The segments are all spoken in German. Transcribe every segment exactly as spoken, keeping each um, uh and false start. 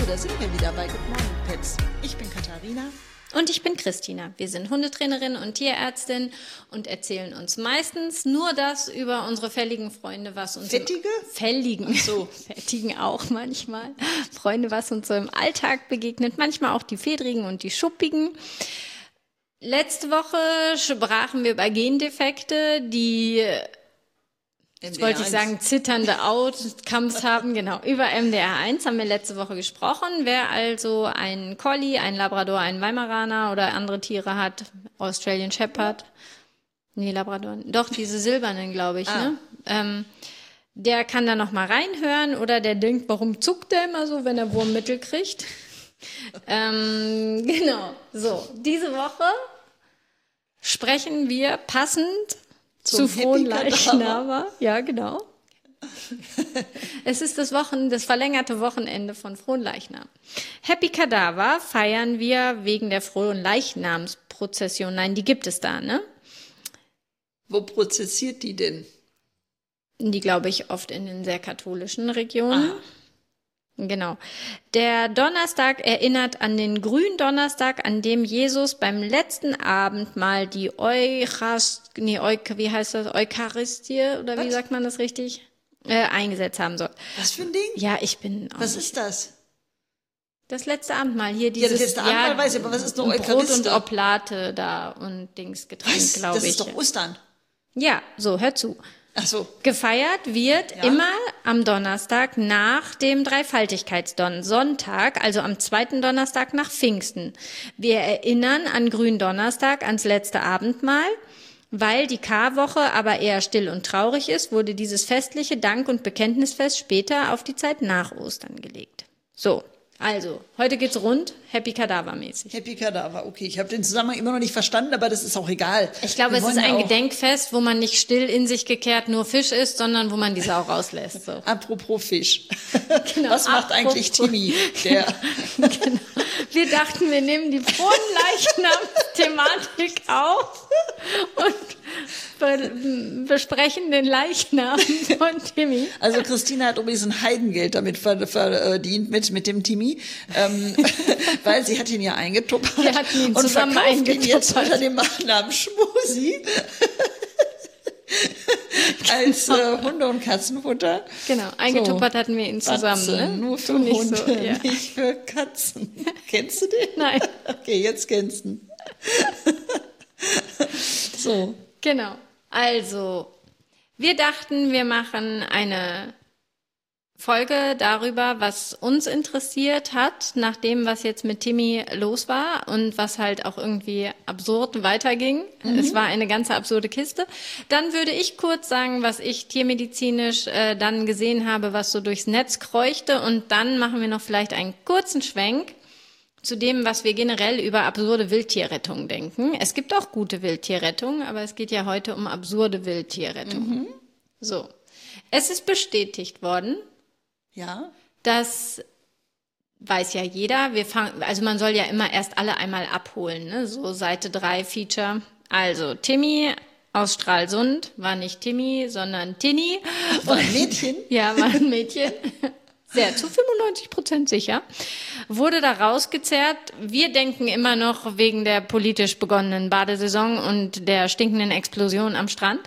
da sind wir wieder bei Good Morning Pets. Ich bin Katharina. Und ich bin Christina. Wir sind Hundetrainerin und Tierärztin und erzählen uns meistens nur das über unsere fälligen Freunde, was uns Fettige? Im Fälligen. Ach so. Fettigen auch manchmal. Freunde, was uns so im Alltag begegnet. Manchmal auch die Fedrigen und die Schuppigen. Letzte Woche sprachen wir über Gendefekte, die... Jetzt wollte ich sagen, zitternde Outcomes haben, genau. Über M D R eins haben wir letzte Woche gesprochen. Wer also einen Collie, einen Labrador, einen Weimaraner oder andere Tiere hat, Australian Shepherd, nee, Labrador, doch, diese silbernen, glaube ich, ah. ne? Ähm, der kann da noch mal reinhören oder der denkt, warum zuckt der immer so, wenn er Wurmmittel kriegt? ähm, genau, so. Diese Woche sprechen wir passend zu Fronleichnam. Ja, genau. Es ist das Wochen, das verlängerte Wochenende von Fronleichnam. Happy Kadaver feiern wir wegen der Fronleichnamsprozession. Nein, die gibt es da, ne? Wo prozessiert die denn? Die, glaube ich, oft in den sehr katholischen Regionen. Ah. Genau. Der Donnerstag erinnert an den Gründonnerstag, an dem Jesus beim letzten Abendmahl die Eucharistie, nee, Euk, wie heißt das, Eucharistie, oder wie Was? sagt man das richtig, äh, eingesetzt haben soll. Was für ein Ding? Ja, ich bin auch Was nicht. ist das? Das letzte Abendmahl hier, dieses, ja, das letzte Abendmahl ja, weiß ich, aber was ist noch Brot Eucharistie? und Oblate da und Dings Getränk, glaube ich. Das ist doch Ostern. Ja, so, hör zu. Ach so. Gefeiert wird ja. immer am Donnerstag nach dem Dreifaltigkeitsdonn, Sonntag, also am zweiten Donnerstag nach Pfingsten. Wir erinnern an Gründonnerstag, ans letzte Abendmahl. Weil die Karwoche aber eher still und traurig ist, wurde dieses festliche Dank- und Bekenntnisfest später auf die Zeit nach Ostern gelegt. So. Also, heute geht's rund, Happy Kadaver-mäßig. Happy Kadaver, okay. Ich habe den Zusammenhang immer noch nicht verstanden, aber das ist auch egal. Ich glaube, es ist ein Gedenkfest, wo man nicht still in sich gekehrt nur Fisch isst, sondern wo man die Sau rauslässt. So. Apropos Fisch. Genau, was macht apropos. eigentlich Timmy? Der genau. Wir dachten, wir nehmen die Fronleichnam-Thematik auf und be- besprechen den Leichnam von Timmy. Also Christina hat übrigens ein Heidengeld damit verdient mit, mit dem Timmy, ähm, weil sie hat ihn ja eingetuppert Wir hatten ihn und zusammen verkauft ihn jetzt eingetuppert. unter dem Nachnamen Schmusi als äh, Hunde- und Katzenfutter. Genau, eingetuppert so. Hatten wir ihn zusammen. Batze, ne? Nur für nicht Hunde, so, ja. nicht für Katzen. Kennst du den? Nein. Okay, jetzt kennst du ihn. So. Genau. Also, wir dachten, wir machen eine Folge darüber, was uns interessiert hat, nach dem, was jetzt mit Timmy los war und was halt auch irgendwie absurd weiterging. Mhm. Es war eine ganze absurde Kiste. Dann würde ich kurz sagen, was ich tiermedizinisch äh, dann gesehen habe, was so durchs Netz kreuchte, und dann machen wir noch vielleicht einen kurzen Schwenk zu dem, was wir generell über absurde Wildtierrettung denken. Es gibt auch gute Wildtierrettung, aber es geht ja heute um absurde Wildtierrettung. Mhm. So. Es ist bestätigt worden, ja, das weiß ja jeder. Wir fangen, also man soll ja immer erst alle einmal abholen, ne? So Seite drei Feature. Also Timmy aus Stralsund war nicht Timmy, sondern Tinny. War ein Mädchen? Ja, war ein Mädchen. Sehr, zu fünfundneunzig Prozent sicher. Wurde da rausgezerrt. Wir denken immer noch wegen der politisch begonnenen Badesaison und der stinkenden Explosion am Strand.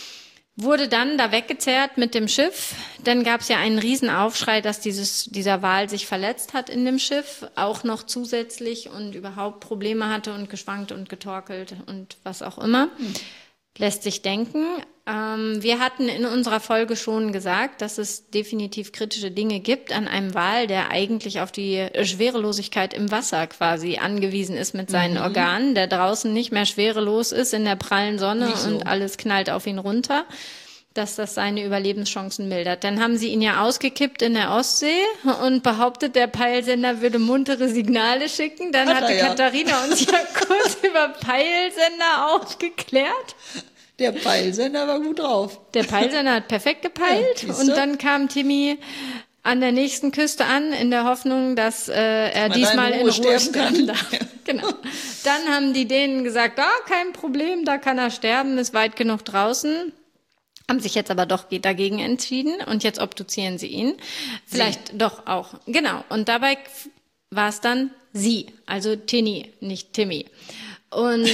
Wurde dann da weggezerrt mit dem Schiff. Dann gab es ja einen Riesenaufschrei, dass dieses, dieser Wal sich verletzt hat in dem Schiff, auch noch zusätzlich und überhaupt Probleme hatte und geschwankt und getorkelt und was auch immer. Hm. Lässt sich denken. Ähm, wir hatten in unserer Folge schon gesagt, dass es definitiv kritische Dinge gibt an einem Wal, der eigentlich auf die Schwerelosigkeit im Wasser quasi angewiesen ist mit seinen mhm. Organen, der draußen nicht mehr schwerelos ist in der prallen Sonne so. Und alles knallt auf ihn runter, dass das seine Überlebenschancen mildert. Dann haben sie ihn ja ausgekippt in der Ostsee und behauptet, der Peilsender würde muntere Signale schicken. Dann hat hatte ja. Katharina uns ja kurz über Peilsender aufgeklärt. Der Peilsender war gut drauf. Der Peilsender hat perfekt gepeilt. Ja, und dann kam Timmy an der nächsten Küste an, in der Hoffnung, dass äh, er Man diesmal in Ruhe sterben, sterben darf. Ja. Genau. Dann haben die denen gesagt, ah, kein Problem, da kann er sterben, ist weit genug draußen. haben sich jetzt aber doch ge- dagegen entschieden und jetzt obduzieren sie ihn. Vielleicht sie. Doch auch, genau. Und dabei war es dann sie, also Tini, nicht Timmy. Und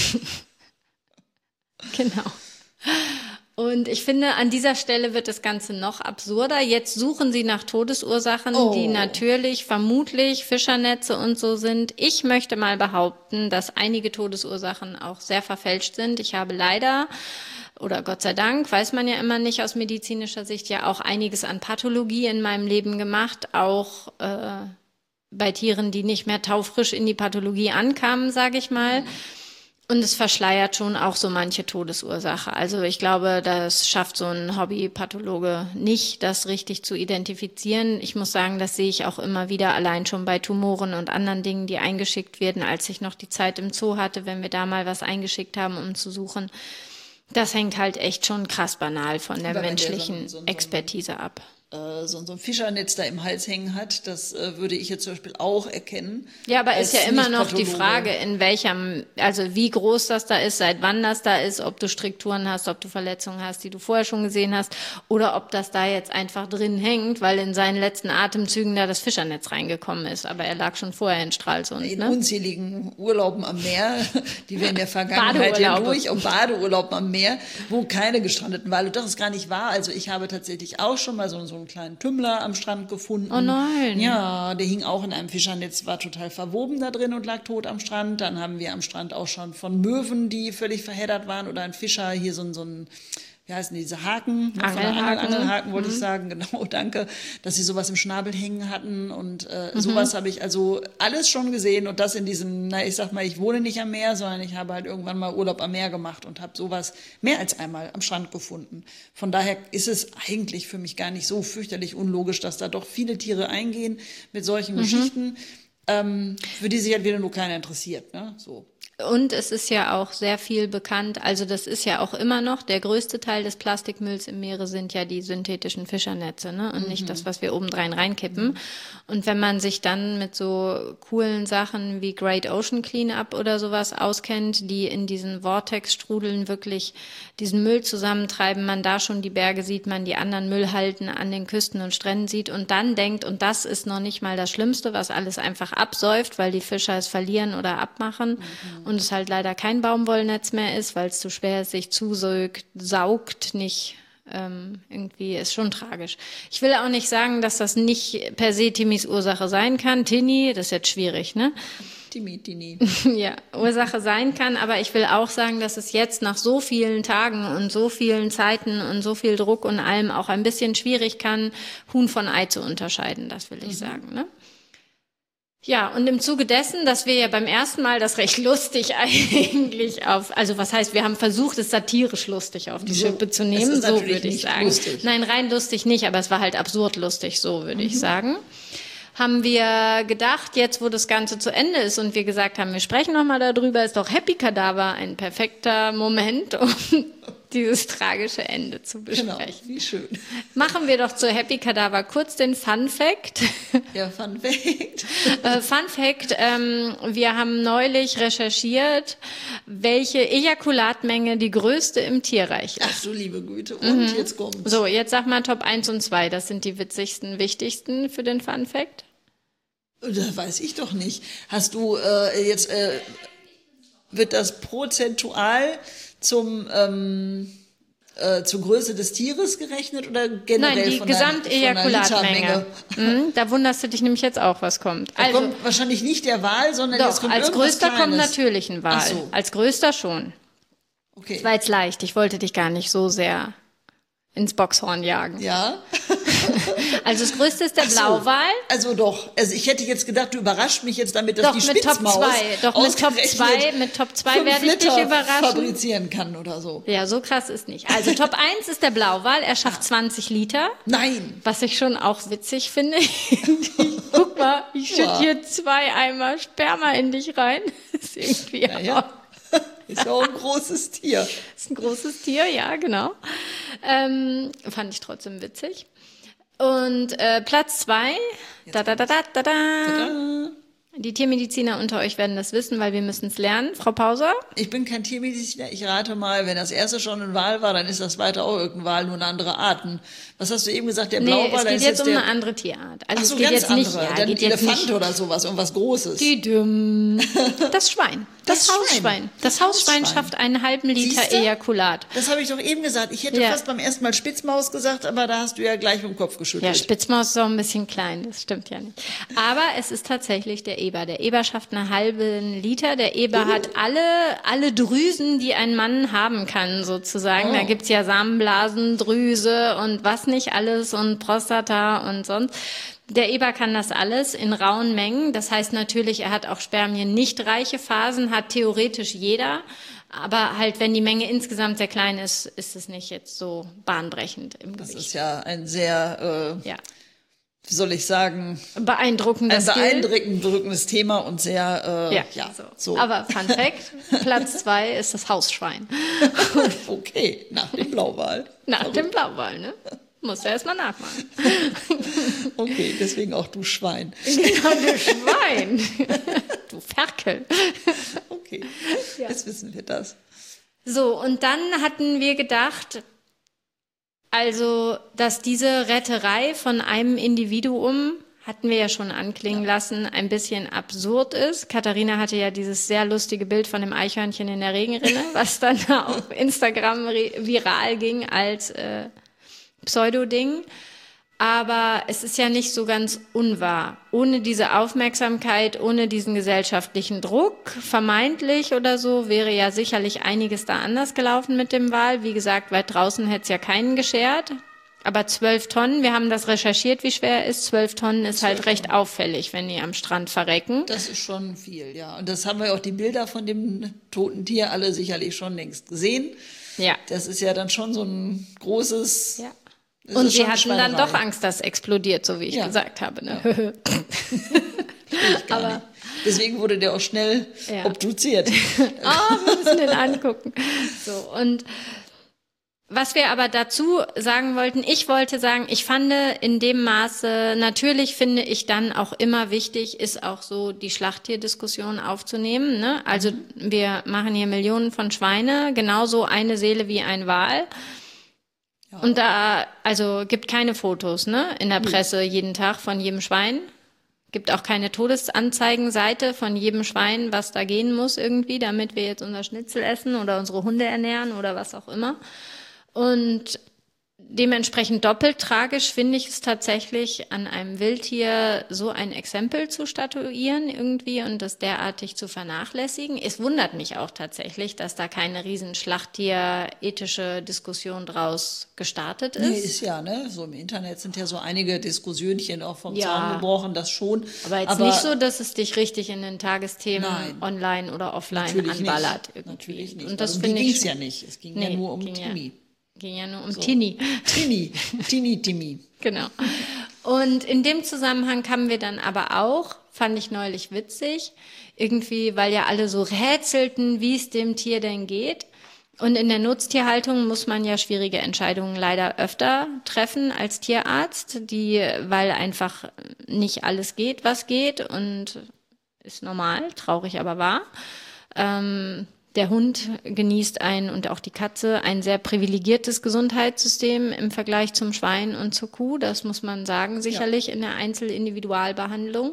genau. Und ich finde, an dieser Stelle wird das Ganze noch absurder. Jetzt suchen sie nach Todesursachen, oh. die natürlich, vermutlich Fischernetze und so sind. Ich möchte mal behaupten, dass einige Todesursachen auch sehr verfälscht sind. Ich habe leider, oder Gott sei Dank, weiß man ja immer nicht aus medizinischer Sicht, ja auch einiges an Pathologie in meinem Leben gemacht, auch äh, bei Tieren, die nicht mehr taufrisch in die Pathologie ankamen, sage ich mal. Und es verschleiert schon auch so manche Todesursache. Also ich glaube, das schafft so ein Hobbypathologe nicht, das richtig zu identifizieren. Ich muss sagen, das sehe ich auch immer wieder allein schon bei Tumoren und anderen Dingen, die eingeschickt werden, als ich noch die Zeit im Zoo hatte, wenn wir da mal was eingeschickt haben, um zu suchen. Das hängt halt echt schon krass banal von der menschlichen so, so, so, Expertise ab. So, so ein Fischernetz da im Hals hängen hat, das äh, würde ich jetzt zum Beispiel auch erkennen. Ja, aber ist ja immer noch die Frage, in welchem, also wie groß das da ist, seit wann das da ist, ob du Strukturen hast, ob du Verletzungen hast, die du vorher schon gesehen hast, oder ob das da jetzt einfach drin hängt, weil in seinen letzten Atemzügen da das Fischernetz reingekommen ist. Aber er lag schon vorher in Stralsund. In ne? unzähligen Urlauben am Meer, die wir in der Vergangenheit ja durch, und Badeurlauben am Meer, wo keine gestrandeten Wale, das ist gar nicht wahr. Also ich habe tatsächlich auch schon mal so, so einen kleinen Tümmler am Strand gefunden. Oh nein. Ja, der hing auch in einem Fischernetz, war total verwoben da drin und lag tot am Strand. Dann haben wir am Strand auch schon von Möwen, die völlig verheddert waren, oder ein Fischer, hier so ein, so ein wie heißen die, diese Haken? Angelhaken. Angel, Angelhaken wollte mhm. ich sagen, genau, danke, dass sie sowas im Schnabel hängen hatten und äh, mhm. sowas habe ich also alles schon gesehen und das in diesem, na ich sag mal, ich wohne nicht am Meer, sondern ich habe halt irgendwann mal Urlaub am Meer gemacht und habe sowas mehr als einmal am Strand gefunden. Von daher ist es eigentlich für mich gar nicht so fürchterlich unlogisch, dass da doch viele Tiere eingehen mit solchen mhm. Geschichten, ähm, für die sich halt wieder nur keiner interessiert, ne, so. Und es ist ja auch sehr viel bekannt, also das ist ja auch immer noch, der größte Teil des Plastikmülls im Meere sind ja die synthetischen Fischernetze, ne? Und mhm. nicht das, was wir obendrein reinkippen. Mhm. Und wenn man sich dann mit so coolen Sachen wie Great Ocean Cleanup oder sowas auskennt, die in diesen Vortex-Strudeln wirklich diesen Müll zusammentreiben, man da schon die Berge sieht, man die anderen Müllhalden an den Küsten und Stränden sieht und dann denkt, und das ist noch nicht mal das Schlimmste, was alles einfach absäuft, weil die Fischer es verlieren oder abmachen. Mhm. Und es halt leider kein Baumwollnetz mehr ist, weil es zu schwer ist, sich zusaugt, saugt nicht. Ähm, irgendwie ist schon tragisch. Ich will auch nicht sagen, dass das nicht per se Timmys Ursache sein kann. Tini, das ist jetzt schwierig, ne? Timmy, Tini. Ja, Ursache sein kann, aber ich will auch sagen, dass es jetzt nach so vielen Tagen und so vielen Zeiten und so viel Druck und allem auch ein bisschen schwierig kann, Huhn von Ei zu unterscheiden, das will ich mhm. sagen, ne? Ja, und im Zuge dessen, dass wir ja beim ersten Mal das recht lustig eigentlich auf, also was heißt, wir haben versucht, es satirisch lustig auf die so, Schippe zu nehmen, so würde ich sagen. Lustig. Nein, rein lustig nicht, aber es war halt absurd lustig, so würde mhm. ich sagen. Haben wir gedacht, jetzt wo das Ganze zu Ende ist und wir gesagt haben, wir sprechen nochmal darüber, ist doch Happy Kadaver ein perfekter Moment, um dieses tragische Ende zu besprechen. Genau, wie schön. Machen wir doch zu Happy Kadaver kurz den Fun Fact. Ja, Fun Fact. äh, Fun Fact, ähm, wir haben neulich recherchiert, welche Ejakulatmenge die größte im Tierreich ist. Ach du liebe Güte, und mhm. jetzt kommt's. So, jetzt sag mal Top eins und zwei, das sind die witzigsten, wichtigsten für den Fun Fact. Das weiß ich doch nicht. Hast du äh, jetzt, äh, wird das prozentual zum, ähm, äh, zur Größe des Tieres gerechnet oder generell? Nein, die von Gesamtejakulatmenge. Mhm, da wunderst du dich nämlich jetzt auch, was kommt. Da also, kommt wahrscheinlich nicht der Wal, sondern doch, jetzt kommt als größter Kleines. Kommt natürlich ein Wal. So. Als größter schon. Okay. Das war jetzt leicht, ich wollte dich gar nicht so sehr ins Boxhorn jagen. Ja. Also das größte ist der Ach so. Blauwal. Also doch, also ich hätte jetzt gedacht, du überrascht mich jetzt damit, dass doch, die mit Spitzmaus Top zwei. Doch mit Top zwei, mit Top zwei werde ich dich überraschen. Fabrizieren kann oder so. Ja, so krass ist nicht. Also Top eins ist der Blauwal, er schafft zwanzig Liter. Nein. Was ich schon auch witzig finde. Guck mal, ich schütte hier zwei Eimer Sperma in dich rein. Das ist irgendwie ja, ja. Ist ja auch ein großes Tier. Ist ein großes Tier, ja, genau. Ähm, fand ich trotzdem witzig. Und äh, Platz zwei, da, da, da, da, da, da. Die Tiermediziner unter euch werden das wissen, weil wir müssen es lernen. Frau Pauser? Ich bin kein Tiermediziner. Ich rate mal, wenn das erste schon ein Wal war, dann ist das zweite auch irgendein Wal, nur eine andere Arten. Was hast du eben gesagt? Der Nee, Blauwal? es geht ist jetzt um der... eine andere Tierart. Also Ach so, es geht ganz jetzt nicht, andere. ja, Dann geht jetzt Elefant nicht oder sowas, irgendwas Großes. die Düm. Das Schwein. Das, Das Hausschwein. Schwein. Das Hausschwein Hausschwein. schafft einen halben Liter Siehste? Ejakulat. Das habe ich doch eben gesagt. Ich hätte Ja. fast beim ersten Mal Spitzmaus gesagt, aber da hast du ja gleich mit dem Kopf Ja, geschüttelt. Spitzmaus ist auch ein bisschen klein, das stimmt ja nicht. Aber es ist tatsächlich der Eber. Der Eber schafft einen halben Liter. Der Eber Oh. hat alle, alle Drüsen, die ein Mann haben kann, sozusagen. Oh. Da gibt's ja Samenblasendrüse und was nicht alles und Prostata und sonst. Der Eber kann das alles in rauen Mengen. Das heißt natürlich, er hat auch Spermien nicht reiche Phasen, hat theoretisch jeder. Aber halt, wenn die Menge insgesamt sehr klein ist, ist es nicht jetzt so bahnbrechend im Das Gewicht. ist ja ein sehr, äh, Ja. wie soll ich sagen, ein Beeindruckendes Bild. beeindruckendes Thema und sehr, äh, Ja, ja, so. so. Aber Fun Fact, Platz zwei ist das Hausschwein. Okay, nach dem Blauwal. Nach Verrückt. dem Blauwal, ne? Musst du erst mal nachmachen. Okay, deswegen auch du Schwein. Genau, du Schwein. Du Ferkel. Okay, jetzt wissen wir das. So, und dann hatten wir gedacht, also, dass diese Retterei von einem Individuum, hatten wir ja schon anklingen lassen, ein bisschen absurd ist. Katharina hatte ja dieses sehr lustige Bild von dem Eichhörnchen in der Regenrinne, was dann auf Instagram viral ging als äh, Pseudo-Ding. Aber es ist ja nicht so ganz unwahr. Ohne diese Aufmerksamkeit, ohne diesen gesellschaftlichen Druck, vermeintlich oder so, wäre ja sicherlich einiges da anders gelaufen mit dem Wal. Wie gesagt, weit draußen hätte es ja keinen geschert. Aber zwölf Tonnen, wir haben das recherchiert, wie schwer er ist. Zwölf Tonnen ist halt recht auffällig, wenn die am Strand verrecken. Das ist schon viel, ja. Und das haben wir auch die Bilder von dem toten Tier alle sicherlich schon längst gesehen. Ja. Das ist ja dann schon so ein großes... Ja. das Und ist sie schon eine hatten dann Schweinerei. doch Angst, dass es explodiert, so wie ich Ja. gesagt habe. Ne? Ich gar Aber- nicht. Deswegen wurde der auch schnell Ja. obduziert. Oh, wir müssen den angucken. So, und was wir aber dazu sagen wollten, ich wollte sagen, ich fand in dem Maße, natürlich finde ich dann auch immer wichtig, ist auch so die Schlachttierdiskussion aufzunehmen. Ne? Also wir machen hier Millionen von Schweine, genauso eine Seele wie ein Wal. Ja. Und da, also gibt keine Fotos, ne, in der Presse jeden Tag von jedem Schwein. Gibt auch keine Todesanzeigenseite von jedem Schwein, was da gehen muss irgendwie, damit wir jetzt unser Schnitzel essen oder unsere Hunde ernähren oder was auch immer. Und dementsprechend doppelt tragisch finde ich es tatsächlich, an einem Wildtier so ein Exempel zu statuieren irgendwie und das derartig zu vernachlässigen. Es wundert mich auch tatsächlich, dass da keine riesen Schlachttier-ethische Diskussion draus gestartet ist. Nee, ist ja, ne? So im Internet sind ja so einige Diskussionchen auch vom Ja. Zaun gebrochen, das schon. Aber jetzt nicht so, dass es dich richtig in den Tagesthemen Nein. online oder offline Natürlich anballert. nicht. Irgendwie. Natürlich nicht. Und das um die finde ging ich es ja nicht. Es ging ja Nee, nur um ging ja- Timmy. ging ja nur um Tini. Tini, Tini, Timmy. Genau. Und in dem Zusammenhang haben wir dann aber auch, fand ich neulich witzig, irgendwie, weil ja alle so rätselten, wie es dem Tier denn geht. Und in der Nutztierhaltung muss man ja schwierige Entscheidungen leider öfter treffen als Tierarzt, die, weil einfach nicht alles geht, was geht und ist normal, traurig aber wahr. Ähm, Der Hund genießt ein und auch die Katze ein sehr privilegiertes Gesundheitssystem im Vergleich zum Schwein und zur Kuh. Das muss man sagen, sicherlich in der Einzelindividualbehandlung.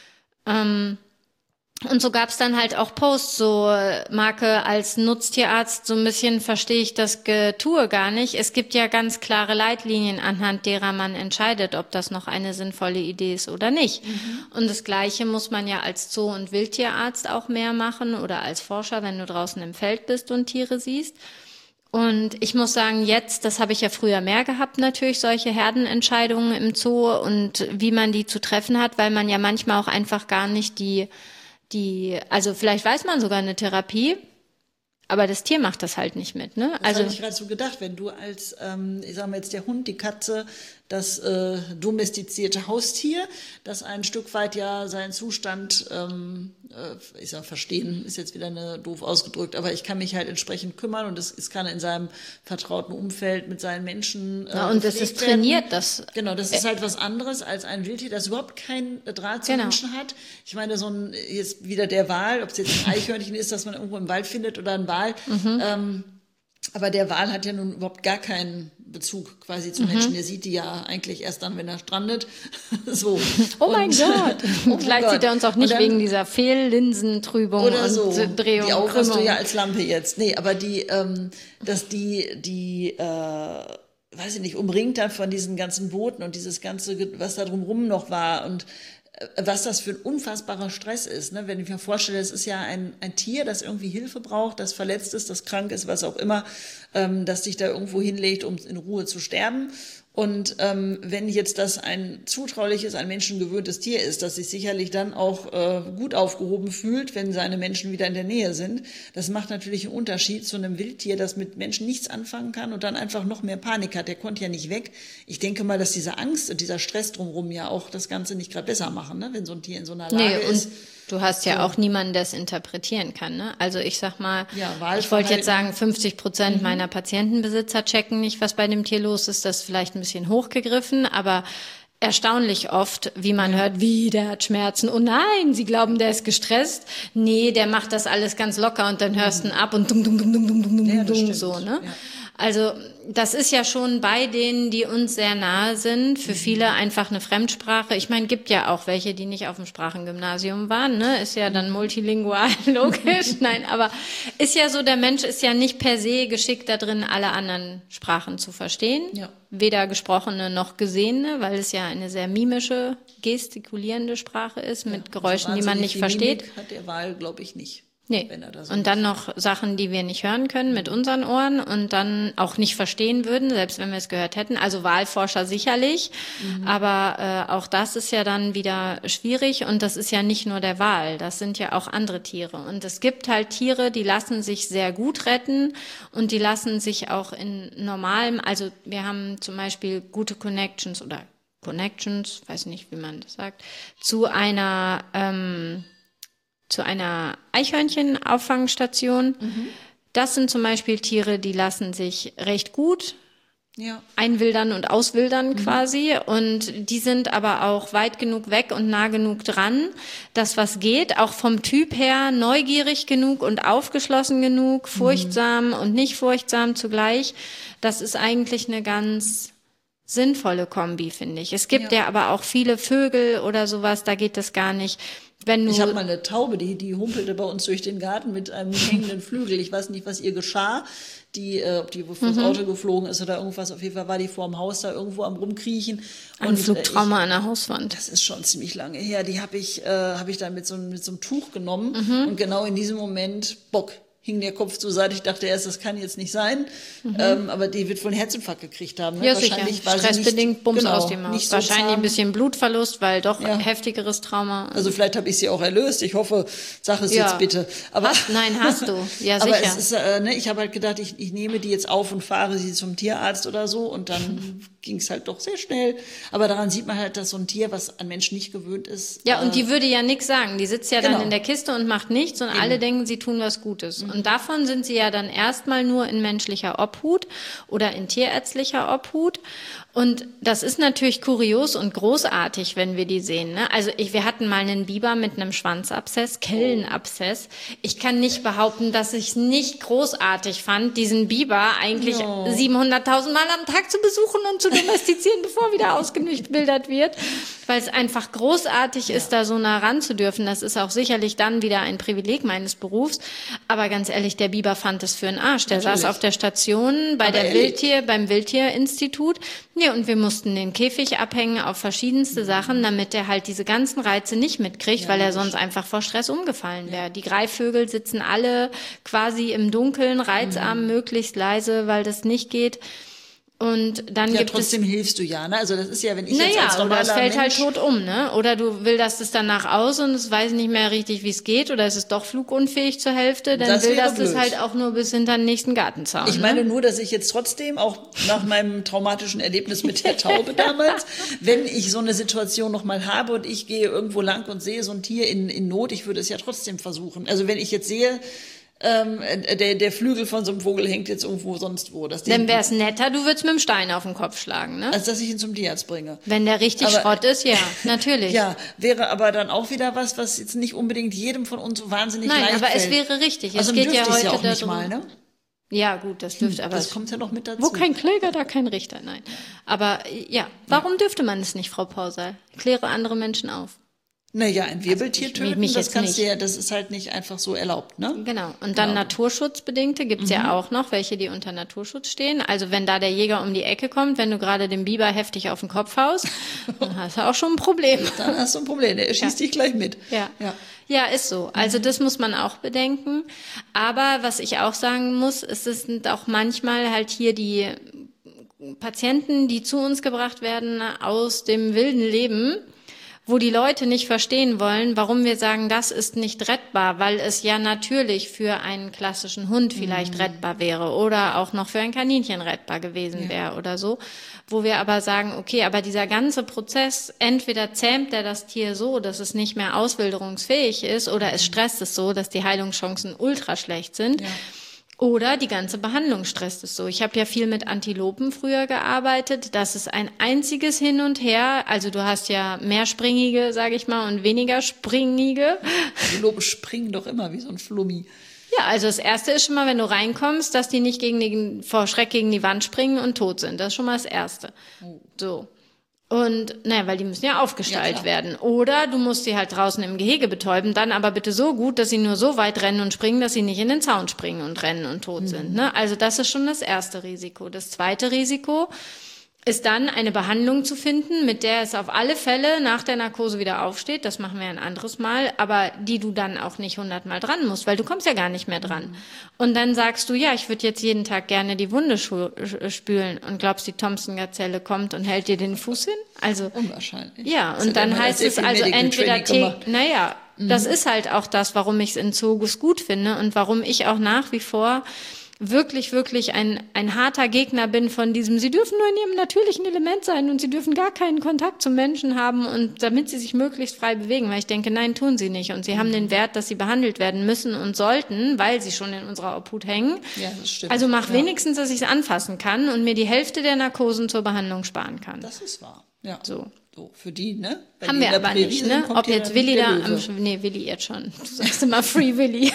Ähm, und so gab es dann halt auch Posts, so Marke, als Nutztierarzt, so ein bisschen verstehe ich das Getue gar nicht. Es gibt ja ganz klare Leitlinien, anhand derer man entscheidet, ob das noch eine sinnvolle Idee ist oder nicht. Mhm. Und das Gleiche muss man ja als Zoo- und Wildtierarzt auch mehr machen oder als Forscher, wenn du draußen im Feld bist und Tiere siehst. Und ich muss sagen, jetzt, das habe ich ja früher mehr gehabt, natürlich solche Herdenentscheidungen im Zoo und wie man die zu treffen hat, weil man ja manchmal auch einfach gar nicht die Die, also vielleicht weiß man sogar eine Therapie, aber das Tier macht das halt nicht mit, ne? Das Also habe ich gerade so gedacht, wenn du als, ähm, ich sage mal jetzt der Hund, die Katze, das äh, domestizierte Haustier, das ein Stück weit ja seinen Zustand ähm, äh, ich sag, verstehen ist jetzt wieder eine doof ausgedrückt, aber ich kann mich halt entsprechend kümmern und es, es kann in seinem vertrauten Umfeld mit seinen Menschen äh, ja, und das ist trainiert, das genau, das ist halt was anderes als ein Wildtier, das überhaupt keinen Draht zu genau. Menschen hat. Ich meine, so ein jetzt wieder der Wal, ob es jetzt ein Eichhörnchen ist, das man irgendwo im Wald findet oder ein Wal, mhm. ähm, aber der Wal hat ja nun überhaupt gar keinen Bezug quasi zu mhm. Menschen. Der sieht die ja eigentlich erst dann, wenn er strandet. so. Oh mein und, Gott. Oh mein Vielleicht Gott. Sieht er uns auch nicht dann, wegen dieser Fehllinsentrübung oder und so. Drehung. Die Augen hast du ja als Lampe jetzt. Nee, aber die, ähm, dass die, die, äh, weiß ich nicht, umringt dann von diesen ganzen Booten und dieses ganze, was da drumherum noch war und was das für ein unfassbarer Stress ist. Ne? Wenn ich mir vorstelle, es ist ja ein, ein Tier, das irgendwie Hilfe braucht, das verletzt ist, das krank ist, was auch immer, ähm, das sich da irgendwo hinlegt, um in Ruhe zu sterben. Und ähm, wenn jetzt das ein zutrauliches, an Menschen gewöhntes Tier ist, das sich sicherlich dann auch äh, gut aufgehoben fühlt, wenn seine Menschen wieder in der Nähe sind, das macht natürlich einen Unterschied zu einem Wildtier, das mit Menschen nichts anfangen kann und dann einfach noch mehr Panik hat. Der konnte ja nicht weg. Ich denke mal, dass diese Angst und dieser Stress drumherum ja auch das Ganze nicht gerade besser machen, ne? Wenn so ein Tier in so einer Lage nee, ist. Du hast ja so. Auch niemanden, der es interpretieren kann. Ne? Also ich sag mal, ja, ich wollte jetzt sagen, fünfzig Prozent mhm. meiner Patientenbesitzer checken nicht, was bei dem Tier los ist. Das ist vielleicht ein bisschen hochgegriffen, aber erstaunlich oft, wie man hört, wie, der hat Schmerzen. Oh nein, sie glauben, der ist gestresst. Nee, der macht das alles ganz locker und dann hörst du ihn ab und dumm, dumm, dumm, dumm, dumm, dumm, dumm, dumm, so, ne? Ja. Also das ist ja schon bei denen, die uns sehr nahe sind, für viele einfach eine Fremdsprache. Ich meine, gibt ja auch welche, die nicht auf dem Sprachengymnasium waren, ne? Ist ja dann multilingual, logisch. Nein, aber ist ja so, der Mensch ist ja nicht per se geschickt da drin, alle anderen Sprachen zu verstehen. Ja. Weder gesprochene noch gesehene, weil es ja eine sehr mimische, gestikulierende Sprache ist, mit ja, Geräuschen, also die man nicht versteht. Mimik hat der Wal, glaube ich, nicht. Nee, so und dann noch Sachen, die wir nicht hören können mit unseren Ohren und dann auch nicht verstehen würden, selbst wenn wir es gehört hätten. Also Walforscher sicherlich, mhm. aber äh, auch das ist ja dann wieder schwierig und das ist ja nicht nur der Wal, das sind ja auch andere Tiere. Und es gibt halt Tiere, die lassen sich sehr gut retten und die lassen sich auch in normalem, also wir haben zum Beispiel gute Connections oder Connections, weiß nicht, wie man das sagt, zu einer... Ähm, zu einer Eichhörnchen-Auffangstation. Mhm. Das sind zum Beispiel Tiere, die lassen sich recht gut ja. einwildern und auswildern mhm. quasi. Und die sind aber auch weit genug weg und nah genug dran, dass was geht. Auch vom Typ her neugierig genug und aufgeschlossen genug, furchtsam mhm. und nicht furchtsam zugleich. Das ist eigentlich eine ganz sinnvolle Kombi, finde ich. Es gibt ja. ja aber auch viele Vögel oder sowas, da geht das gar nicht. Wenn du ich habe mal eine Taube, die, die humpelte bei uns durch den Garten mit einem hängenden Flügel. Ich weiß nicht, was ihr geschah. Die, äh, ob die vor das mhm. Auto geflogen ist oder irgendwas. Auf jeden Fall war die vor dem Haus da irgendwo am Rumkriechen. Ein Flugtrauma an der Hauswand. Das ist schon ziemlich lange her. Die habe ich, äh, hab ich dann mit so, mit so einem Tuch genommen. Mhm. Und genau in diesem Moment, bock, hing der Kopf zur Seite. Ich dachte erst, das kann jetzt nicht sein. Mhm. Ähm, aber die wird wohl einen Herzinfarkt gekriegt haben. Ne? Ja, wahrscheinlich sicher. War Stressbedingt Bums genau, aus dem Haus. So wahrscheinlich zahm. Ein bisschen Blutverlust, weil doch ja. heftigeres Trauma. Also vielleicht habe ich sie auch erlöst. Ich hoffe, sag es ja. jetzt bitte. Aber hast, nein, hast du. Ja, sicher. Aber es ist, äh, ne, ich habe halt gedacht, ich, ich nehme die jetzt auf und fahre sie zum Tierarzt oder so. Und dann ging es halt doch sehr schnell. Aber daran sieht man halt, dass so ein Tier, was an Menschen nicht gewöhnt ist. Ja, äh, und die würde ja nichts sagen. Die sitzt ja genau. dann in der Kiste und macht nichts. Und Eben. alle denken, sie tun was Gutes. Mhm. Und davon sind sie ja dann erstmal nur in menschlicher Obhut oder in tierärztlicher Obhut. Und das ist natürlich kurios und großartig, wenn wir die sehen. Ne? Also ich, wir hatten mal einen Biber mit einem Schwanzabszess, Kellenabszess. Ich kann nicht behaupten, dass ich es nicht großartig fand, diesen Biber eigentlich no. siebenhunderttausend Mal am Tag zu besuchen und zu domestizieren, bevor wieder ausgewildert wird. Weil es einfach großartig ja. ist, da so nah ran zu dürfen. Das ist auch sicherlich dann wieder ein Privileg meines Berufs. Aber ganz ehrlich, der Biber fand es für einen Arsch. Der Natürlich. saß auf der Station bei Aber der Wildtier, beim Wildtierinstitut. Ja, und wir mussten den Käfig abhängen auf verschiedenste Sachen, damit er halt diese ganzen Reize nicht mitkriegt, ja, weil er sonst einfach vor Stress umgefallen wäre. Ja. Die Greifvögel sitzen alle quasi im Dunkeln, reizarm, mhm. möglichst leise, weil das nicht geht. Und dann ja, gibt trotzdem es, hilfst du ja, ne? Also das ist ja, wenn ich jetzt naja, als oder normaler es fällt Mensch, halt tot um, ne? Oder du willst es danach aus und es weiß nicht mehr richtig, wie es geht, oder es ist doch flugunfähig zur Hälfte, dann Das will wäre das es blöd. halt auch nur bis hinter den nächsten Gartenzaun. ich meine ne? nur, dass ich jetzt trotzdem, auch nach meinem traumatischen Erlebnis mit der Taube damals, wenn ich so eine Situation nochmal habe und ich gehe irgendwo lang und sehe so ein Tier in, in Not, ich würde es ja trotzdem versuchen. Also wenn ich jetzt sehe, ähm, der, der Flügel von so einem Vogel hängt jetzt irgendwo sonst wo. Das Dann wäre es netter, du würdest mit dem Stein auf den Kopf schlagen, ne? als dass ich ihn zum Tierarzt bringe. Wenn der richtig Aber- Schrott ist, ja, natürlich. Ja, wäre aber dann auch wieder was, was jetzt nicht unbedingt jedem von uns so wahnsinnig Nein, leicht aber es fällt. wäre richtig. Es Also geht ja dürfte ich heute ja auch nicht darum. mal, ne? Ja, gut, das dürfte, aber Das es- kommt ja noch mit dazu. wo kein Kläger, da kein Richter, nein. Aber ja, warum dürfte man es nicht, Frau Pausal? Kläre andere Menschen auf. Naja, ein Wirbeltier Also ich- töten, mich das jetzt kannst du nicht. ja, das ist halt nicht einfach so erlaubt, ne? Genau. Und dann Genau. Naturschutzbedingte gibt's ja auch noch, welche die unter Naturschutz stehen. Also wenn da der Jäger um die Ecke kommt, wenn du gerade den Biber heftig auf den Kopf haust, dann hast du auch schon ein Problem. Dann hast du ein Problem, der schießt dich gleich mit. Ja. Ja. Ja, ist so. Also das muss man auch bedenken. Aber was ich auch sagen muss, ist, es sind auch manchmal halt hier die Patienten, die zu uns gebracht werden aus dem wilden Leben, wo die Leute nicht verstehen wollen, warum wir sagen, das ist nicht rettbar, weil es ja natürlich für einen klassischen Hund vielleicht Mhm. rettbar wäre oder auch noch für ein Kaninchen rettbar gewesen Ja. wäre oder so, wo wir aber sagen, okay, aber dieser ganze Prozess, entweder zähmt er das Tier so, dass es nicht mehr auswilderungsfähig ist, oder es stresst es so, dass die Heilungschancen ultra schlecht sind. Ja. Oder die ganze Behandlung stresst es so. Ich habe ja viel mit Antilopen früher gearbeitet. Das ist ein einziges Hin und Her. Also du hast ja mehrspringige, sage ich mal, und weniger springige. Die Lobe springen doch immer wie so ein Flummi. Ja, also das Erste ist schon mal, wenn du reinkommst, dass die nicht gegen den, vor Schreck gegen die Wand springen und tot sind. Das ist schon mal das Erste. So. Und, naja, weil die müssen ja aufgestallt Ja, klar. werden. Oder du musst sie halt draußen im Gehege betäuben, dann aber bitte so gut, dass sie nur so weit rennen und springen, dass sie nicht in den Zaun springen und rennen und tot Mhm. sind. Ne? Also das ist schon das erste Risiko. Das zweite Risiko ist dann eine Behandlung zu finden, mit der es auf alle Fälle nach der Narkose wieder aufsteht. Das machen wir ein anderes Mal, aber die du dann auch nicht hundertmal dran musst, weil du kommst ja gar nicht mehr dran. Und dann sagst du, ja, ich würde jetzt jeden Tag gerne die Wunde schu- sch- spülen und glaubst, die Thompson-Gazelle kommt und hält dir den Fuß hin? Also Unwahrscheinlich. ja, Das und hat dann immer heißt sehr es viel also Medical entweder, Training te- gemacht. naja, das ist halt auch das, warum ich es in Zoos gut finde und warum ich auch nach wie vor wirklich, wirklich ein, ein harter Gegner bin von diesem, sie dürfen nur in ihrem natürlichen Element sein und sie dürfen gar keinen Kontakt zum Menschen haben und damit sie sich möglichst frei bewegen, weil ich denke, nein, tun sie nicht und sie haben den Wert, dass sie behandelt werden müssen und sollten, weil sie schon in unserer Obhut hängen. Ja, das stimmt. Also mach Ja. wenigstens, dass ich es anfassen kann und mir die Hälfte der Narkosen zur Behandlung sparen kann. Das ist wahr. Ja. So. So, für die, ne? Wenn Haben die wir in der aber Prärie nicht, sind, ne? kommt Ob hier jetzt dann Willi der da Löwe. am, nee, Willi jetzt schon. Du sagst immer Free Willi.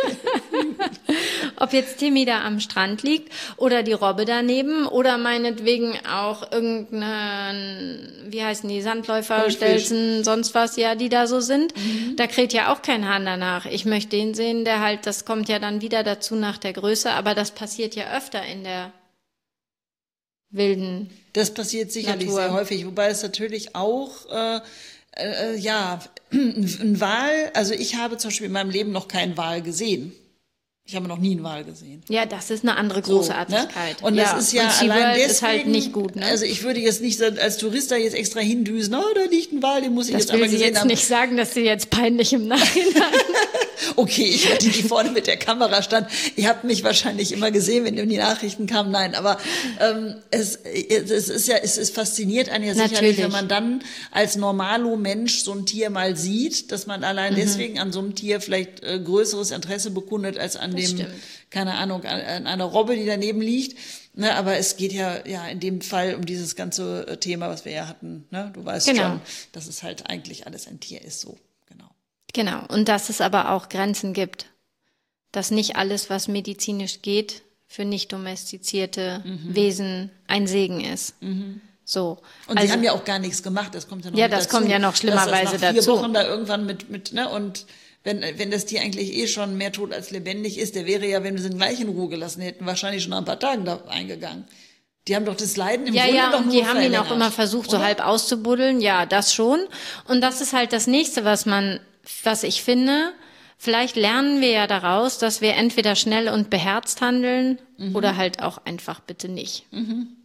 Ob jetzt Timmy da am Strand liegt oder die Robbe daneben oder meinetwegen auch irgendeinen, wie heißen die, Sandläufer, Goldfisch. Stelzen, sonst was, ja, die da so sind. Da kräht ja auch kein Hahn danach. Ich möchte den sehen, der halt, das kommt ja dann wieder dazu nach der Größe, aber das passiert ja öfter in der wilden. Das passiert sicherlich Natur. sehr häufig, wobei es natürlich auch, äh, äh, ja, ein Wal, also ich habe zum Beispiel in meinem Leben noch keinen Wal gesehen. Ich habe noch nie einen Wal gesehen. Ja, das ist eine andere So, Großartigkeit. ne? Und das ist ja und allein SeaWorld deswegen, ist halt nicht gut, ne? Also ich würde jetzt nicht so als Tourist da jetzt extra hindüsen, oh, da liegt ein Wal, den muss ich Das jetzt will einmal sie gesehen jetzt haben. nicht sagen, dass sie jetzt peinlich im Nachhinein. Okay, ich war die, die vorne mit der Kamera stand. Ihr habt mich wahrscheinlich immer gesehen, wenn die Nachrichten kamen. Nein, aber ähm, es, es ist ja, es ist fasziniert einen ja sicherlich, Natürlich. wenn man dann als normalo Mensch so ein Tier mal sieht, dass man allein Mhm. deswegen an so einem Tier vielleicht äh, größeres Interesse bekundet als an Das dem, stimmt. keine Ahnung, an, an einer Robbe, die daneben liegt. Ne, aber es geht ja, ja in dem Fall um dieses ganze äh, Thema, was wir ja hatten. Ne? Du weißt Genau. schon, dass es halt eigentlich alles ein Tier ist, so. Genau. Genau. Und dass es aber auch Grenzen gibt. Dass nicht alles, was medizinisch geht, für nicht domestizierte Mhm. Wesen ein Segen ist. So. Und also, sie haben ja auch gar nichts gemacht, das kommt ja noch Ja, mit das dazu. kommt ja noch schlimmerweise dass das nach vier dazu. Wochen da irgendwann mit, mit, ne, und wenn, wenn das Tier eigentlich eh schon mehr tot als lebendig ist, der wäre ja, wenn wir sie gleich in Ruhe gelassen hätten, wahrscheinlich schon nach ein paar Tagen da eingegangen. Die haben doch das Leiden im Ja, Grunde ja, doch und nur die haben ihn verlängert, auch immer versucht, so oder? halb auszubuddeln. Ja, das schon. Und das ist halt das Nächste, was man, was ich finde. Vielleicht lernen wir ja daraus, dass wir entweder schnell und beherzt handeln oder halt auch einfach bitte nicht.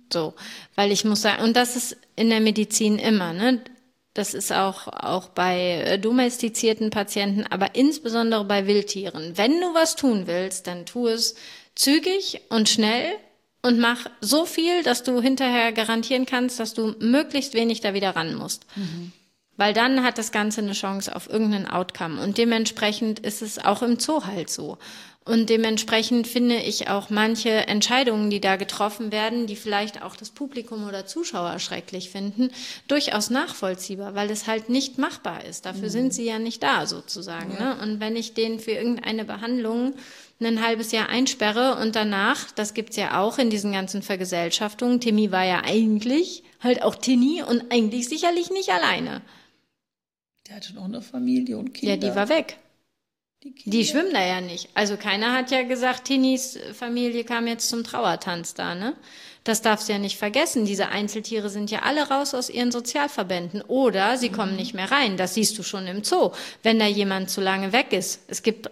So, weil ich muss sagen, und das ist in der Medizin immer, ne? Das ist auch, auch bei äh, domestizierten Patienten, aber insbesondere bei Wildtieren. Wenn du was tun willst, dann tu es zügig und schnell und mach so viel, dass du hinterher garantieren kannst, dass du möglichst wenig da wieder ran musst. Mhm. Weil dann hat das Ganze eine Chance auf irgendeinen Outcome. Und dementsprechend ist es auch im Zoo halt so. Und dementsprechend finde ich auch manche Entscheidungen, die da getroffen werden, die vielleicht auch das Publikum oder Zuschauer schrecklich finden, durchaus nachvollziehbar, weil es halt nicht machbar ist. Dafür mhm. sind sie ja nicht da sozusagen. Ja. Ne? Und wenn ich denen für irgendeine Behandlung ein halbes Jahr einsperre und danach, das gibt's ja auch in diesen ganzen Vergesellschaftungen, Timmy war ja eigentlich halt auch Tini und eigentlich sicherlich nicht alleine. Der hatte noch eine Familie und Kinder. Ja, die war weg. Die, die schwimmen da ja nicht. Also keiner hat ja gesagt, Tinis Familie kam jetzt zum Trauertanz da, ne? Das darfst du ja nicht vergessen. Diese Einzeltiere sind ja alle raus aus ihren Sozialverbänden. Oder sie mhm. kommen nicht mehr rein. Das siehst du schon im Zoo, wenn da jemand zu lange weg ist. Es gibt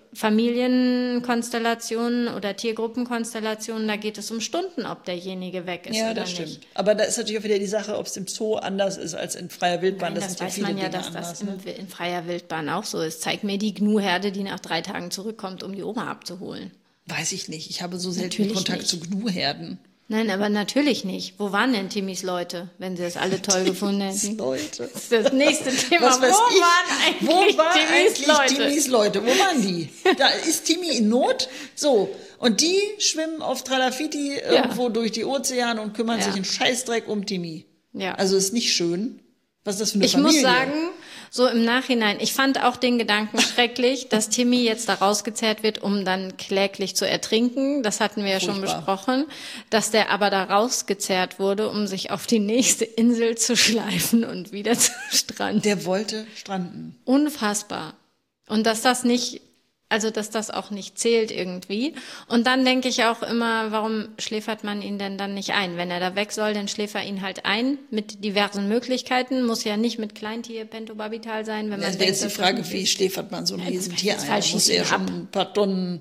Familienkonstellationen oder Tiergruppenkonstellationen, da geht es um Stunden, ob derjenige weg ist ja, oder das nicht. Stimmt. Aber da ist natürlich auch wieder die Sache, ob es im Zoo anders ist als in freier Wildbahn. Nein, das das sind weiß ja viele man ja, Dinge dass anders, das ne? in, in freier Wildbahn auch so ist. Zeig mir die Gnu-Herde, die nach drei Tagen zurückkommt, um die Oma abzuholen. Weiß ich nicht. Ich habe so selten Natürlich Kontakt nicht. zu Gnu-Herden. Nein, aber natürlich nicht. Wo waren denn Timmys Leute, wenn sie das alle toll gefunden hätten? Leute. Das ist das nächste Thema. Was weiß Wo ich? waren eigentlich, Wo war Timmys, eigentlich Leute? Timmys Leute? Wo waren die? Da ist Timmy in Not. So. Und die schwimmen auf Tralafiti irgendwo ja. durch die Ozeane und kümmern ja. sich einen Scheißdreck um Timmy. Ja. Also ist nicht schön. Was ist das für eine ich Familie? Ich muss sagen, so im Nachhinein, ich fand auch den Gedanken schrecklich, dass Timmy jetzt da rausgezerrt wird, um dann kläglich zu ertrinken. Das hatten wir ja schon besprochen. Dass der aber da rausgezerrt wurde, um sich auf die nächste Insel zu schleifen und wieder zu stranden. Der wollte stranden. Unfassbar. Und dass das nicht, also dass das auch nicht zählt irgendwie. Und dann denke ich auch immer, warum schläfert man ihn denn dann nicht ein? Wenn er da weg soll, dann schläfert ihn halt ein mit diversen Möglichkeiten. Muss ja nicht mit Kleintier, Pentobarbital sein. Wenn man das wäre jetzt die Frage, wie schläfert man so ein Riesentier ein? Falsch, muss ja schon ein paar Tonnen,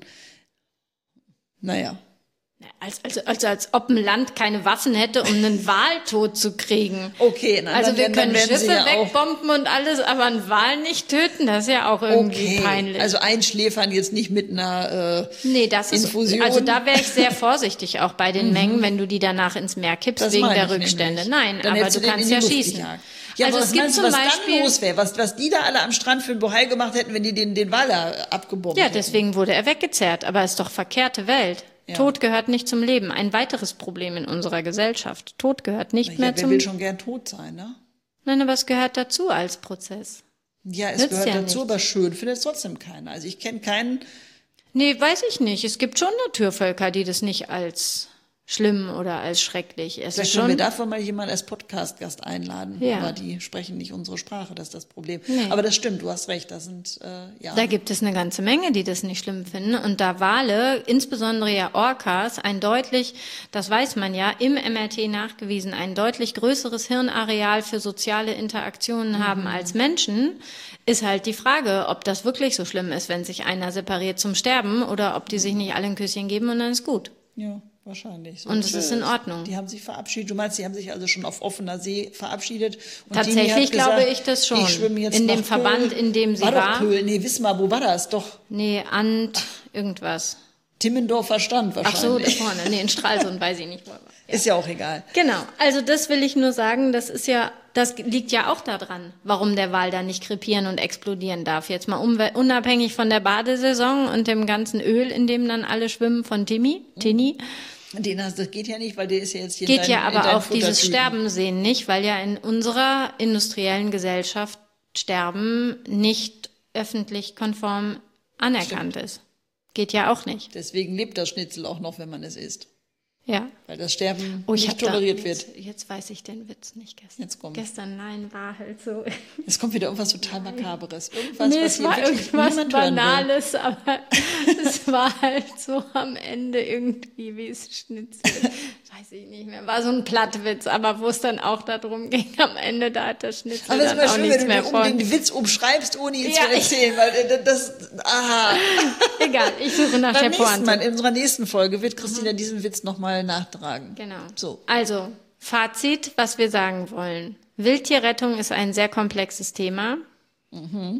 naja. Als, also, also als ob ein Land keine Waffen hätte, um einen Wal tot zu kriegen. Okay, nein, also dann, wir dann, können dann Schiffe ja wegbomben und alles, aber einen Wal nicht töten, das ist ja auch irgendwie okay. peinlich. Also einschläfern jetzt nicht mit einer äh, nee, das ist, Infusion. Also da wäre ich sehr vorsichtig auch bei den Mengen, wenn du die danach ins Meer kippst das wegen der Rückstände. Nämlich. Nein, dann aber du kannst ja schießen. Ja, also aber es was gibt meinst du, zum was Beispiel, dann los wäre? Was, was die da alle am Strand für ein Bohai gemacht hätten, wenn die den, den Wal abgebombt ja, hätten? Ja, deswegen wurde er weggezerrt, aber es ist doch verkehrte Welt. Ja. Tod gehört nicht zum Leben. Ein weiteres Problem in unserer Gesellschaft. Tod gehört nicht ja, mehr wer zum... Wer will schon gern tot sein, ne? Nein, aber es gehört dazu als Prozess. Ja, es Nützt gehört ja dazu, nicht. aber schön findet es trotzdem keiner. Also ich kenne keinen... Nee, weiß ich nicht. Es gibt schon Naturvölker, die das nicht als schlimm oder als schrecklich. Es Vielleicht ist können schon wir davon mal jemanden als Podcast-Gast einladen. Ja. Aber die sprechen nicht unsere Sprache, das ist das Problem. Nee. Aber das stimmt, du hast recht. Das sind, äh, ja. Da gibt es eine ganze Menge, die das nicht schlimm finden. Und da Wale, insbesondere ja Orcas, ein deutlich, das weiß man ja, im M R T nachgewiesen, ein deutlich größeres Hirnareal für soziale Interaktionen mhm. haben als Menschen, ist halt die Frage, ob das wirklich so schlimm ist, wenn sich einer separiert zum Sterben oder ob die sich nicht alle ein Küsschen geben und dann ist gut. Ja. Wahrscheinlich. So und es ist in Ordnung. Die haben sich verabschiedet. Du meinst, die haben sich also schon auf offener See verabschiedet? Und tatsächlich glaube gesagt, ich das schon. Ich schwimme jetzt in nach dem Verband, Pöhl. in dem sie war. war. Doch Pöhl. Nee, Wismar, wo war das? Doch. Nee, Ant, irgendwas. Timmendorfer Stand wahrscheinlich. Ach so, da vorne. Nee, in Stralsund weiß ich nicht, wo er war. Ja. Ist ja auch egal. Genau. Also das will ich nur sagen, das ist ja, das liegt ja auch daran, warum der Wal da nicht krepieren und explodieren darf. Jetzt mal unabhängig von der Badesaison und dem ganzen Öl, in dem dann alle schwimmen von Timmy, Tini. Den hast, das geht ja nicht, weil der ist ja jetzt hier Geht in dein, ja aber auf dieses Futtertüten. Sterben sehen nicht, weil ja in unserer industriellen Gesellschaft Sterben nicht öffentlich konform anerkannt Stimmt. ist. Geht ja auch nicht. Deswegen lebt das Schnitzel auch noch, wenn man es isst. Ja. Weil das Sterben oh, ich nicht toleriert da, wird. Jetzt, jetzt weiß ich den Witz nicht gestern. Jetzt kommt. Gestern, nein, war halt so. Es kommt wieder irgendwas total Makaberes. Irgendwas, nee, was es hier war wirklich irgendwas niemand Banales, aber es war halt so am Ende irgendwie, wie es Schnitzel. Weiß ich nicht mehr. War so ein Plattwitz, aber wo es dann auch darum ging, am Ende, da hat der Schnitzel aber dann das auch schön, nichts wenn mehr du von. den Witz umschreibst, ohne ihn Ja, zu erzählen, weil das, aha. Egal, ich suche nach Beim der nächsten Pointe. Mal, in unserer nächsten Folge wird Christina mhm. diesen Witz nochmal nachtragen. Genau. So. Also, Fazit, was wir sagen wollen. Wildtierrettung ist ein sehr komplexes Thema. Mhm.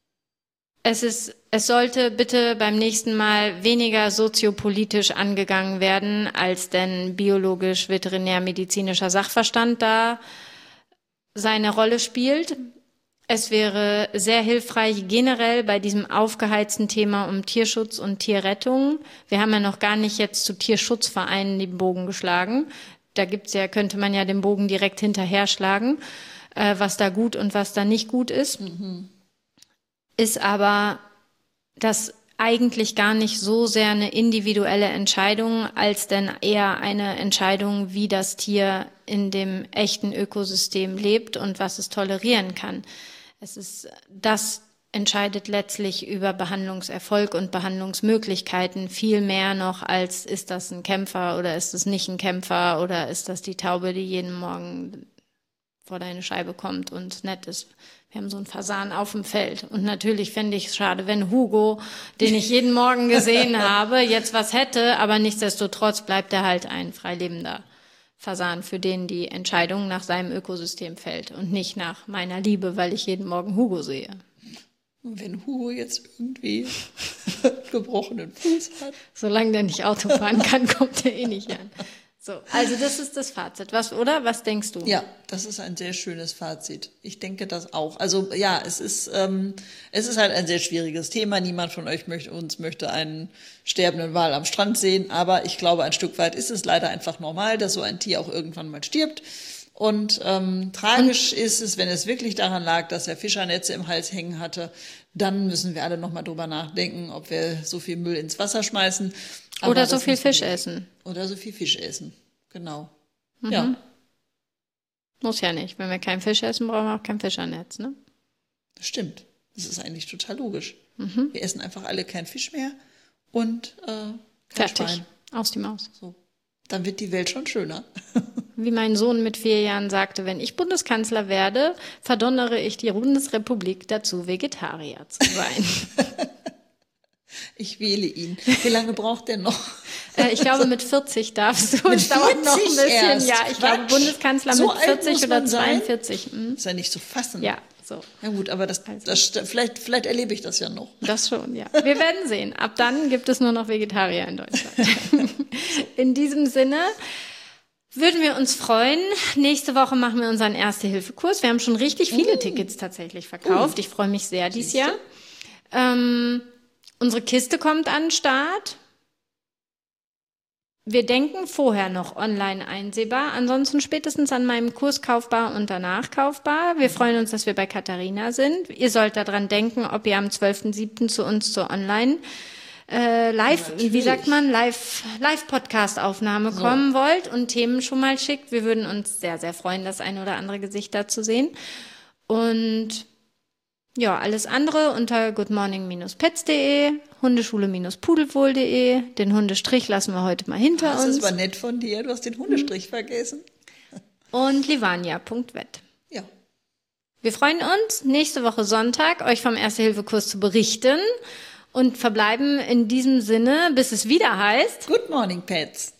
Es ist, es sollte bitte beim nächsten Mal weniger soziopolitisch angegangen werden, als denn biologisch-veterinärmedizinischer Sachverstand da seine Rolle spielt. Es wäre sehr hilfreich generell bei diesem aufgeheizten Thema um Tierschutz und Tierrettung. Wir haben ja noch gar nicht jetzt zu Tierschutzvereinen den Bogen geschlagen. Da gibt's ja, könnte man ja den Bogen direkt hinterher schlagen, äh, was da gut und was da nicht gut ist. Mhm. Ist aber das eigentlich gar nicht so sehr eine individuelle Entscheidung, als denn eher eine Entscheidung, wie das Tier in dem echten Ökosystem lebt und was es tolerieren kann. Es ist, das entscheidet letztlich über Behandlungserfolg und Behandlungsmöglichkeiten viel mehr noch, als ist das ein Kämpfer oder ist es nicht ein Kämpfer oder ist das die Taube, die jeden Morgen vor deine Scheibe kommt und nett ist. Wir haben so einen Fasan auf dem Feld. Und natürlich fände ich es schade, wenn Hugo, den ich jeden Morgen gesehen habe, jetzt was hätte, aber nichtsdestotrotz bleibt er halt ein freilebender Fasan, für den die Entscheidung nach seinem Ökosystem fällt und nicht nach meiner Liebe, weil ich jeden Morgen Hugo sehe. Und wenn Hugo jetzt irgendwie gebrochenen Fuß hat. Solange der nicht Auto fahren kann, kommt er eh nicht an. So, also das ist das Fazit. Was, oder? Was denkst du? Ja, das ist ein sehr schönes Fazit. Ich denke das auch. Also ja, es ist ähm, es ist halt ein sehr schwieriges Thema. Niemand von euch möchte, uns möchte einen sterbenden Wal am Strand sehen. Aber ich glaube, ein Stück weit ist es leider einfach normal, dass so ein Tier auch irgendwann mal stirbt. Und ähm, tragisch Und? ist es, wenn es wirklich daran lag, dass er Fischernetze im Hals hängen hatte. Dann müssen wir alle nochmal drüber nachdenken, ob wir so viel Müll ins Wasser schmeißen. Aber oder so viel Fisch essen. Oder so viel Fisch essen, genau. Mhm. Ja. Muss ja nicht. Wenn wir keinen Fisch essen, brauchen wir auch kein Fischernetz, ne? Das stimmt. Das ist eigentlich total logisch. Mhm. Wir essen einfach alle keinen Fisch mehr und äh, kein Fertig. Schwein. Aus die Maus. So. Dann wird die Welt schon schöner. Wie mein Sohn mit vier Jahren sagte, wenn ich Bundeskanzler werde, verdonnere ich die Bundesrepublik dazu, Vegetarier zu sein. Ich wähle ihn. Wie lange braucht der noch? Äh, ich glaube, mit vierzig darfst du. Es dauert noch ein bisschen. Erst. Ja, ich Quatsch. glaube, Bundeskanzler So mit vierzig oder sein? zweiundvierzig. Hm. Ist ja nicht zu fassen. Ja, so. Ja gut, aber das, also. das, vielleicht, vielleicht erlebe ich das ja noch. Das schon, ja. Wir werden sehen. Ab dann gibt es nur noch Vegetarier in Deutschland. In diesem Sinne würden wir uns freuen. Nächste Woche machen wir unseren Erste-Hilfe-Kurs. Wir haben schon richtig viele uh. Tickets tatsächlich verkauft. Uh. Ich freue mich sehr dieses Jahr. Ähm, Unsere Kiste kommt an den Start. Wir denken vorher noch online einsehbar, ansonsten spätestens an meinem Kurs kaufbar und danach kaufbar. Wir freuen uns, dass wir bei Katharina sind. Ihr sollt daran denken, ob ihr am zwölften siebten zu uns zur Online äh, Live, ja, wie sagt man, Live Live Podcast Aufnahme so. kommen wollt und Themen schon mal schickt. Wir würden uns sehr, sehr freuen, das ein oder andere Gesicht da zu sehen. Und ja, alles andere unter goodmorning Bindestrich pets punkt de, hundeschule Bindestrich pudelwohl punkt de. Den Hundestrich lassen wir heute mal hinter das uns. Das ist aber nett von dir, du hast den Hundestrich hm. vergessen. Und livania punkt vet. Ja. Wir freuen uns, nächste Woche Sonntag euch vom Erste-Hilfe-Kurs zu berichten und verbleiben in diesem Sinne, bis es wieder heißt Good Morning Pets.